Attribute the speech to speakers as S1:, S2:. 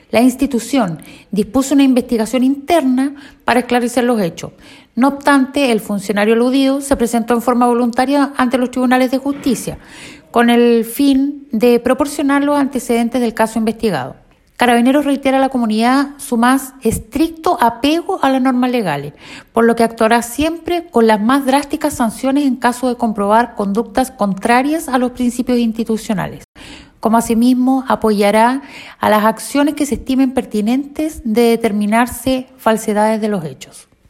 S1: La institución dispuso una investigación interna para esclarecer los hechos. No obstante, el funcionario aludido se presentó en forma voluntaria ante los tribunales de justicia, con el fin de proporcionar los antecedentes del caso investigado. Carabineros reitera a la comunidad su más estricto apego a las normas legales, por lo que actuará siempre con las más drásticas sanciones en caso de comprobar conductas contrarias a los principios institucionales, como asimismo apoyará a las acciones que se estimen pertinentes de determinarse falsedades de los hechos.